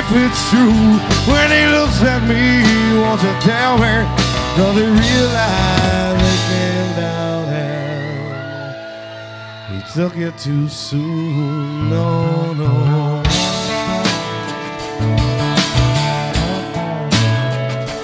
if it's true. When he looks at me, he wants to tell me, does he realize they came down and he took it too soon? No, no.